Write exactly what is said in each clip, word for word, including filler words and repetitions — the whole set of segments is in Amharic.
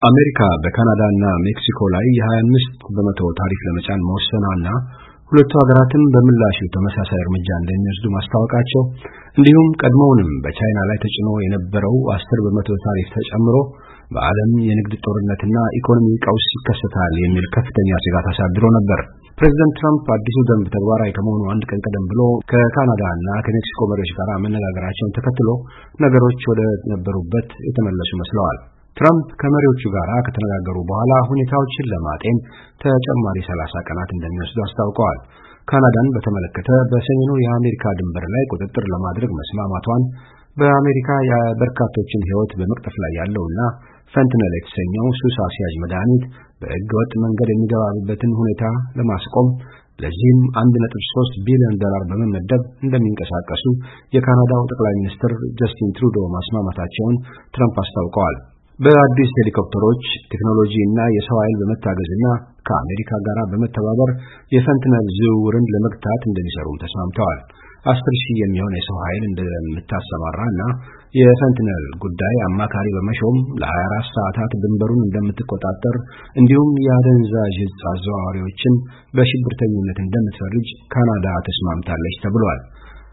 አሜሪካ በካናዳና ሜክሲኮ ላይ የ25 በመቶ ታሪፍ ለመጫን መወሰኗና ሁለቱ ሀገራትም በምላሹ ተመሳሳይ እርምጃ እንደሚወስዱ ማስታወቃቸው እንዲሁም ቀድሞውንም በቻይና ላይ ተጭኖ የነበረው አስር በመቶ ታሪፍ ተጨምሮ በዓለም የንግድ ጦርነትና ኢኮኖሚ ቀውስ ይከሰታል የሚል ከፍተኛ ስጋት አሳድሮ ነበር። ፕሬዝዳንት ትራምፕ አዲሱ ደንብ ተግባራዊ ከመሆኑ አንድ ቀን ቀደም ብሎ ከካናዳና ከሜክሲኮ መሪዎች ጋር መነጋገራቸውን ተከትሎ ነገሮች ወደ ነበሩበት የተመለሱ መስለዋል። ትራምፕ ከመሪዎቹ ጋር ከተነጋገሩ በኋላ ሁኔታዎችን ለማጤን ተጨማሪ ሰላሳ ቀናት እንደሚወስዱ አስታውቀዋል። ካናዳን በተመለከተ በሰሜኑ የአሜሪካ ድንበር ላይ ቁጥጥር ለማድረግ መስማማቷን በአሜሪካ የበርካቶችን ሕይወት በመቅጠፍ ላይ ያለውና ፈንትነል የተሰኘው ሱስ አስያዥ መድኃኒት በሕገወጥ መንገድ የሚገባበትን ሁኔታ ለማስቆም ለዚህም አንድ ነጥብ ሶስት ቢሊዮን ዶላር በመመደብ እንደሚንቀሳቀሱ የካናዳው ጠቅላይ ሚኒስትር ጀስቲን ትሩዶ ማስማማታቸውን ትራምፕ አስታውቀዋል። በአዲስ ሄሊኮፕተሮች ቴክኖሎጂ እና የሰው ኃይል በመታገዝና ከአሜሪካ ጋር በመተባበር የፈንትነል ዝውውርን ለመግታት እንደሚሰሩም ተስማምተዋል። አስር ሺህ የሚሆን የሰው ኃይል እንደምታሰማራና የፈንትነል ጉዳይ አማካሪ በመሾም ለ24 ሰዓታት ድንበሩን እንደምትቆጣጠር እንዲሁም የአደንዛዥ ዕፅ አዘዋዋሪዎችን በሽብርተኝነት እንደምትፈርጅ ካናዳ ተስማምታለች ተብሏል።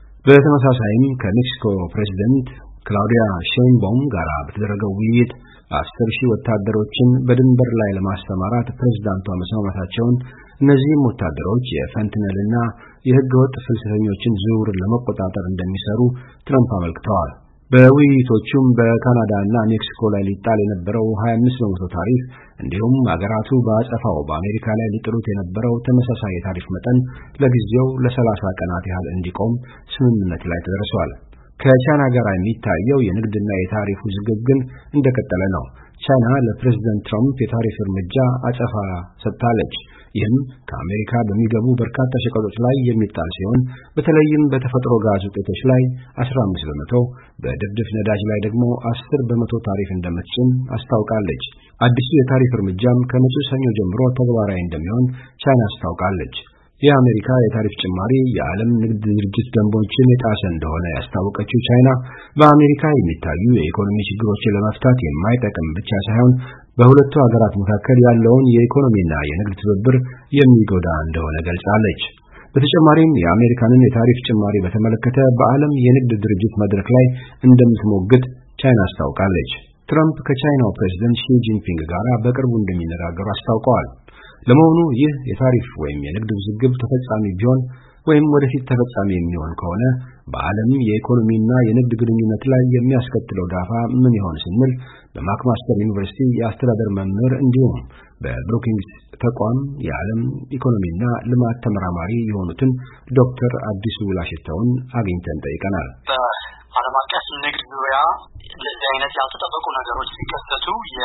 በተመሳሳይም ከሜክሲኮ ፕሬዝዳንት ክላውዲያ ሼይንባውም ጋር በተደረገው ውይይት አስር ሺህ ወታደሮችን በድንበር ላይ ለማስተማራት ፕሬዝዳንቷ መስማማታቸውን እነዚህም ወታደሮች የፈንትነልና የሕገወጥ ፍልሰተኞችን ዝውውር ለመቆጣጠር እንደሚሰሩ ትራምፕ አመልክተዋል። በውይይቶቹም በካናዳና ሜክሲኮ ላይ ሊጣል የነበረው ሀያ አምስት በመቶ ታሪፍ እንዲሁም አገራቱ በአጸፋው በአሜሪካ ላይ ሊጥሉት የነበረው ተመሳሳይ የታሪፍ መጠን ለጊዜው ለሰላሳ ቀናት ያህል እንዲቆም ስምምነት ላይ ተደርሷል። ከቻይና ጋር የሚታየው የንግድና የታሪፍ ውዝግብ ግን እንደቀጠለ ነው። ቻይና ለፕሬዝዳንት ትራምፕ የታሪፍ እርምጃ አጸፋ ሰጥታለች። ይህም ከአሜሪካ በሚገቡ በርካታ ሸቀጦች ላይ የሚጣል ሲሆን በተለይም በተፈጥሮ ጋዝ ውጤቶች ላይ አስራ አምስት በመቶ፣ በድፍድፍ ነዳጅ ላይ ደግሞ አስር በመቶ ታሪፍ እንደምትጭን አስታውቃለች። አዲሱ የታሪፍ እርምጃም ከመጪው ሰኞ ጀምሮ ተግባራዊ እንደሚሆን ቻይና አስታውቃለች። የአሜሪካ የታሪፍ ጭማሪ የዓለም ንግድ ድርጅት ደንቦችን የጣሰ እንደሆነ ያስታወቀችው ቻይና በአሜሪካ የሚታዩ የኢኮኖሚ ችግሮችን ለመፍታት የማይጠቅም ብቻ ሳይሆን በሁለቱ ሀገራት መካከል ያለውን የኢኮኖሚና የንግድ ትብብር የሚጎዳ እንደሆነ ገልጻለች። በተጨማሪም የአሜሪካንን የታሪፍ ጭማሪ በተመለከተ በዓለም የንግድ ድርጅት መድረክ ላይ እንደምትሞግት ቻይና አስታውቃለች። ትራምፕ ከቻይናው ፕሬዝዳንት ሺ ጂንፒንግ ጋር በቅርቡ እንደሚነጋገሩ አስታውቀዋል። ለመሆኑ ይህ የታሪፍ ወይም የንግድ ውዝግብ ተፈጻሚ ቢሆን ወይም ወደፊት ተፈጻሚ የሚሆን ከሆነ በዓለም የኢኮኖሚና የንግድ ግንኙነት ላይ የሚያስከትለው ዳፋ ምን ይሆን ስንል በማክማስተር ዩኒቨርሲቲ የአስተዳደር መምህር እንዲሁም በብሩኪንግስ ተቋም የዓለም ኢኮኖሚና ልማት ተመራማሪ የሆኑትን ዶክተር አዲሱ ላሽተውን አግኝተን ጠይቀናል። በዓለም አቀፍ ንግድ ዙሪያ እንደዚህ አይነት ያልተጠበቁ ነገሮች ሲከሰቱ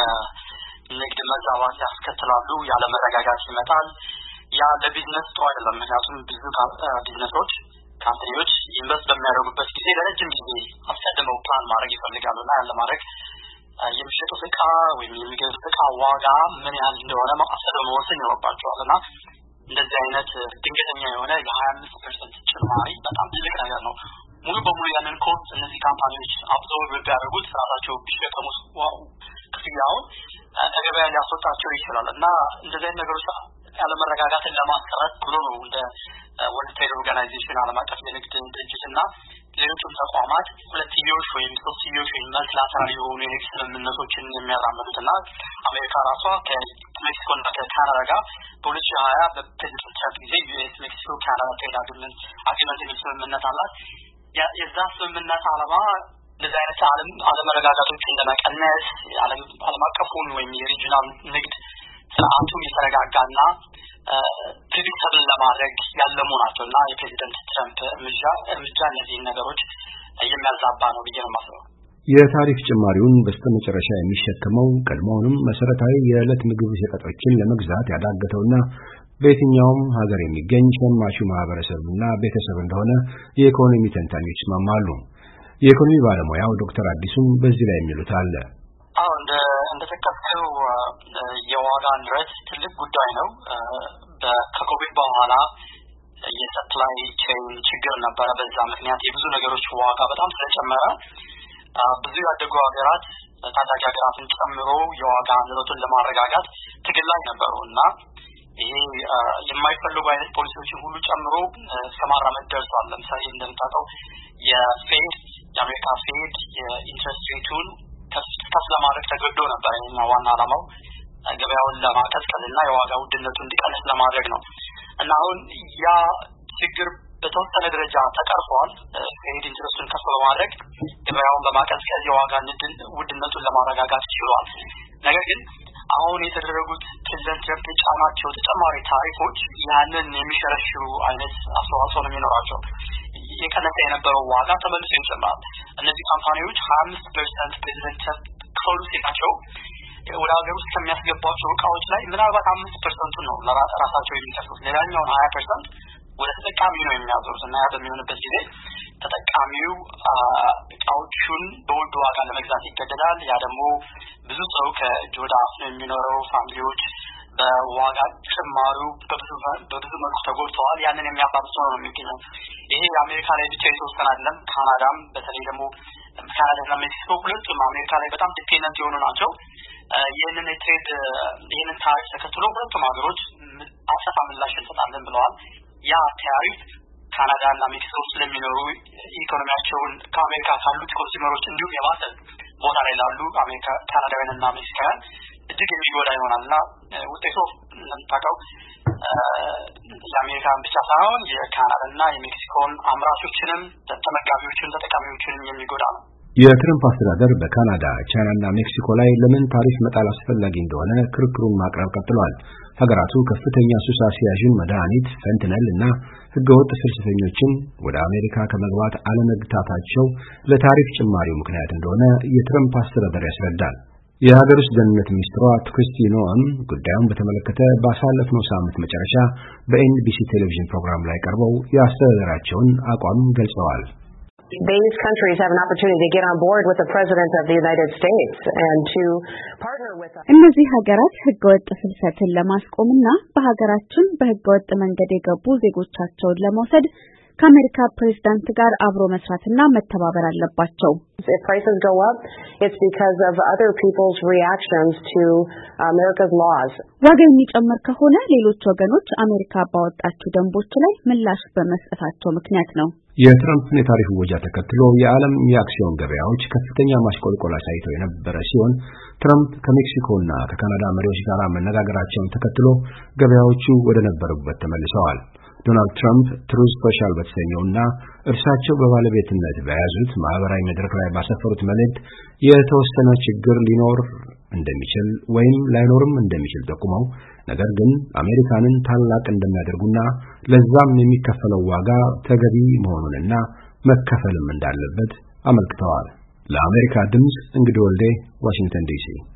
የንግድ መዛባት ያስከትላሉ፣ ያለ መረጋጋት ይመጣል። ያ ለቢዝነስ ጥሩ አይደለም። ምክንያቱም ብዙ ቢዝነሶች ካምፓኒዎች ኢንቨስት በሚያደርጉበት ጊዜ ለረጅም ጊዜ አስቀድመው ፕላን ማድረግ ይፈልጋሉ እና ያን ለማድረግ የሚሸጡት ዕቃ ወይም የሚገዙት ዕቃ ዋጋ ምን ያህል እንደሆነ አስቀድመው መወሰን ይኖርባቸዋል እና እንደዚህ አይነት ድንገተኛ የሆነ የሀያ አምስት ፐርሰንት ጭማሪ በጣም ትልቅ ነገር ነው። ሙሉ በሙሉ ያንን ኮስት እነዚህ ካምፓኒዎች አብዞርብ ቢያደርጉት ራሳቸው ቢሸከሙት ክፍያውን ከገበያ ሊያስወጣቸው ይችላል እና እንደዚህ አይነት ነገሮች ያለመረጋጋትን ለማስቀረት ብሎ ነው እንደ ወርልድ ትሬድ ኦርጋናይዜሽን ዓለም አቀፍ የንግድ ድርጅትና ሌሎችም ተቋማት ሁለትዮሽ ወይም ሶስትዮሽ ወይም መልቲላተራል የሆኑ የንግድ ስምምነቶችን የሚያራምዱትና አሜሪካ ራሷ ከሜክሲኮና ከካናዳ ጋር በሁለት ሺህ ሀያ በፕሬዝዳንት ትራምፕ ጊዜ ዩኤስ ሜክሲኮ ካናዳ ትሬድ አግሪመንት አግሪመንት የሚል ስምምነት አላት። የዛ ስምምነት ዓላማ እንደዚህ አይነት ዓለም አለመረጋጋቶችን ለመቀነስ ዓለም ዓለም አቀፉን ወይም የሪጂናል ንግድ ስርዓቱን የተረጋጋና ፕሪዲክተብል ለማድረግ ያለሙ ናቸው እና የፕሬዝዳንት ትራምፕ እርምጃ እርምጃ እነዚህን ነገሮች የሚያዛባ ነው ብዬ ነው የማስበው። የታሪፍ ጭማሪውን በስተመጨረሻ የሚሸከመው ቀድሞውንም መሰረታዊ የዕለት ምግብ ሸቀጦችን ለመግዛት ያዳገተውና በየትኛውም ሀገር የሚገኝ ሸማቹ ማህበረሰብና ቤተሰብ እንደሆነ የኢኮኖሚ ተንታኞች ይስማማሉ። የኢኮኖሚ ባለሙያው ዶክተር አዲሱም በዚህ ላይ የሚሉት አለ። አዎ እንደ እንደተከፈለው የዋጋ ንረት ትልቅ ጉዳይ ነው። ከኮቪድ በኋላ የሰፕላይ ቼን ችግር ነበረ። በዛ ምክንያት የብዙ ነገሮች ዋጋ በጣም ስለጨመረ ብዙ ያደጉ ሀገራት ታዳጊ ሀገራትን ጨምሮ የዋጋ ንረቱን ለማረጋጋት ትግል ላይ ነበሩና ይሄ የማይፈልጉ አይነት ፖሊሲዎችን ሁሉ ጨምሮ እስከማራመድ ደርሷል። ለምሳሌ እንደምታውቀው የፌድ የአሜሪካ ፌድ የኢንትረስት ሬቱን ከፍ ለማድረግ ተገዶ ነበር። እና ዋና ዓላማው ገበያውን ለማቀዝቀዝና የዋጋ ውድነቱን እንዲቀንስ ለማድረግ ነው። እና አሁን ያ ችግር በተወሰነ ደረጃ ተቀርፏል። ፌድ ኢንትረስቱን ከፍ በማድረግ ገበያውን በማቀዝቀዝ የዋጋ ውድነቱን ለማረጋጋት ችሏል። ነገር ግን አሁን የተደረጉት ፕሬዝዳንት ትራምፕ የጫኗቸው ተጨማሪ ታሪፎች ያንን የሚሸረሽሩ አይነት አስተዋጽኦ ነው የሚኖራቸው። የቀነሰ የነበረው ዋጋ ተመልሶ ይጨምራል። እነዚህ ካምፓኒዎች ሀያ አምስት ፐርሰንት ፕሬዝዳንት ትራምፕ ክፍሉ ሲላቸው ወደ ሀገር ውስጥ ከሚያስገቧቸው እቃዎች ላይ ምናልባት አምስት ፐርሰንት ነው ለራሳቸው የሚከፍሉት። ሌላኛውን ሀያ ፐርሰንት ወደ ተጠቃሚው ነው የሚያዞሩት እና ያ በሚሆንበት ጊዜ ተጠቃሚው እቃዎቹን በውድ ዋጋ ለመግዛት ይገደዳል። ያ ደግሞ ብዙ ሰው ከእጅ ወደ አፍ የሚኖረው ፋሚሊዎች በዋጋ ጭማሪው በብዙ በብዙ መልኩ ተጎድተዋል። ያንን የሚያባብሰው ነው የሚገኘው። ይሄ የአሜሪካ ላይ ብቻ የተወሰነ አይደለም። ካናዳም በተለይ ደግሞ ካናዳና ሜክሲኮ ሁለቱም አሜሪካ ላይ በጣም ዲፔንደንት የሆኑ ናቸው። ይህንን ትሬድ ይህንን ታሪፍ ተከትሎ ሁለቱም ሀገሮች አጸፋ ምላሽ እንሰጣለን ብለዋል። ያ ታሪፍ ካናዳና ሜክሲኮ ስለሚኖሩ ኢኮኖሚያቸውን ከአሜሪካ ካሉት ኮንሱመሮች እንዲሁም የባሰ ቦታ ላይ ላሉ አሜሪካ ካናዳውያንና ሜክሲካውያን እጅግ የሚጎዳ ይሆናልና ውጤቱ እንደምታውቀው የአሜሪካን ብቻ ሳይሆን የካናዳና የሜክሲኮን አምራቾችንም ተመጋቢዎችን ተጠቃሚዎችንም የሚጎዳ ነው። የትራምፕ አስተዳደር በካናዳ ቻይናና ሜክሲኮ ላይ ለምን ታሪፍ መጣል አስፈላጊ እንደሆነ ክርክሩን ማቅረብ ቀጥሏል። ሀገራቱ ከፍተኛ ሱስ አስያዥን መድኃኒት ፈንትነል እና ህገወጥ ፍልሰተኞችን ወደ አሜሪካ ከመግባት አለመግታታቸው ለታሪፍ ጭማሪው ምክንያት እንደሆነ የትራምፕ አስተዳደር ያስረዳል። የሀገር ውስጥ ደህንነት ሚኒስትሯ ክሪስቲ ኖኤም ጉዳዩን በተመለከተ ባሳለፍነው ሳምንት መጨረሻ በኤንቢሲ ቴሌቪዥን ፕሮግራም ላይ ቀርበው የአስተዳደራቸውን አቋም ገልጸዋል። These countries have an opportunity to get on board with the President of the United States and to partner with us. እነዚህ ሀገራት ህገወጥ ፍልሰትን ለማስቆምና በሀገራችን በህገወጥ መንገድ የገቡ ዜጎቻቸውን ለመውሰድ ከአሜሪካ ፕሬዝዳንት ጋር አብሮ መስራትና መተባበር አለባቸው። If prices go up, it's because of other people's reactions to America's laws. ዋጋ የሚጨምር ከሆነ ሌሎች ወገኖች አሜሪካ ባወጣቸው ደንቦች ላይ ምላሽ በመስጠታቸው ምክንያት ነው። የትራምፕን የታሪፍ ወጃ ተከትሎ የዓለም የአክሲዮን ገበያዎች ከፍተኛ ማሽቆልቆል አሳይተው የነበረ ሲሆን ትራምፕ ከሜክሲኮና ከካናዳ መሪዎች ጋር መነጋገራቸውን ተከትሎ ገበያዎቹ ወደ ነበሩበት ተመልሰዋል። ዶናልድ ትራምፕ ትሩዝ ሶሻል በተሰኘውና እርሳቸው በባለቤትነት በያዙት ማህበራዊ መድረክ ላይ ባሰፈሩት መልእክት የተወሰነ ችግር ሊኖር እንደሚችል ወይም ላይኖርም እንደሚችል ጠቁመው ነገር ግን አሜሪካንን ታላቅ እንደሚያደርጉና ለዛም የሚከፈለው ዋጋ ተገቢ መሆኑንና መከፈልም እንዳለበት አመልክተዋል። ለአሜሪካ ድምጽ እንግዲህ ወልዴ ዋሽንግተን ዲሲ